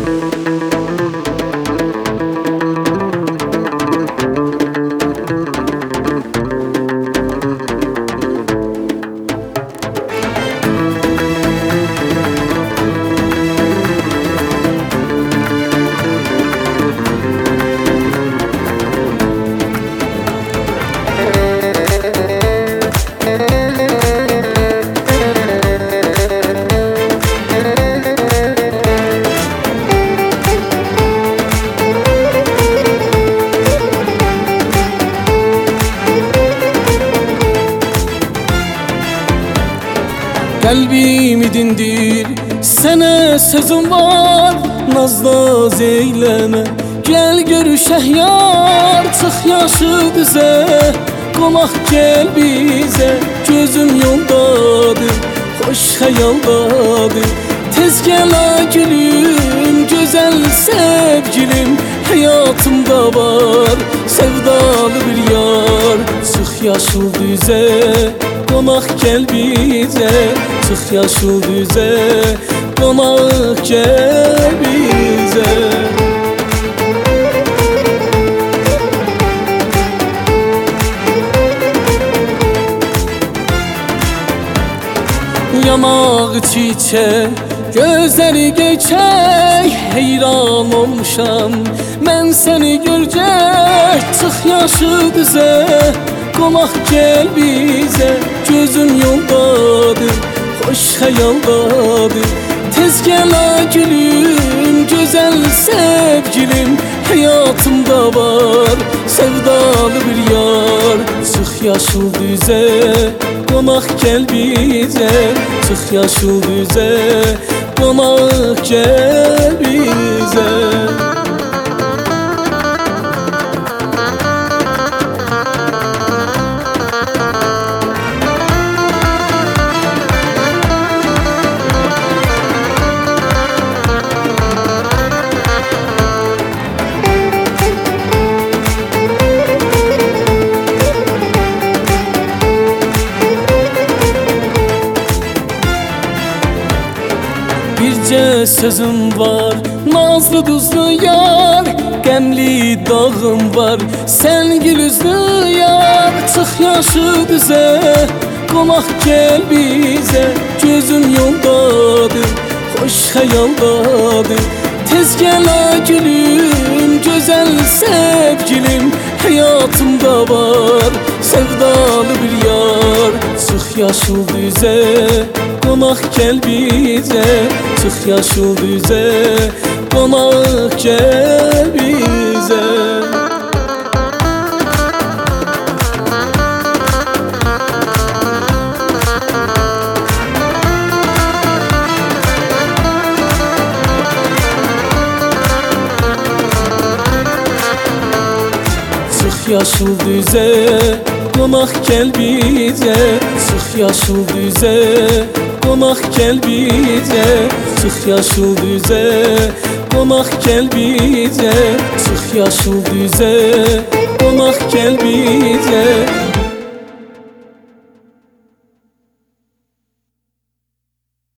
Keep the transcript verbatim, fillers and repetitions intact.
Kalbimi dindir, sene sözüm var, naz naz eyleme. Gel görüşək yar, çıx yaşı düze, qomaq gel bize. Gözüm yoldadır, hoş xəyaldadır. Tez gələ gülüm, gözəl sevgilim. Həyatımda var, sevdalı bir yar. Çıx yaşıl düze, qomaq gel bize. Çıx yaşıl düze, qomaq gel bize. Yamağı çiçek, gözleri geçek. Heyran olmuşam, mən seni görcək. Çıx yaşı düze, qomaq gel bize. Gözüm yoldadır, hoş xəyaldadır. Tez gələ gülüm, gözəl sevgilim. Həyatımda var, sevdalı bir yar. Çıx yaşıl düze, qomaq gel bize. Çıx yaşıl düze, qomaq gel bize. Bircə sözüm var, nazlı duzlu yar. Qəmli dağım var, sən gül üzlü yar. Çıx yaşı düze, qomaq gel bize. Gözüm yoldadır, hoş xəyaldadır. Tez gələ gülüm, gözəl sevgilim. Həyatımda var, sevdalı bir yar. Çıx yaşıl düze, qomaq gel bize. Çıx yaşıl düze, qomaq gel bize. Çıx yaşıl düze, qomaq gel bize. Çıx yaşıl düze, qomaq gel bize. Çıx yaşıl düze, qomaq gel bize. Çıx yaşıl düze, qomaq gel bize.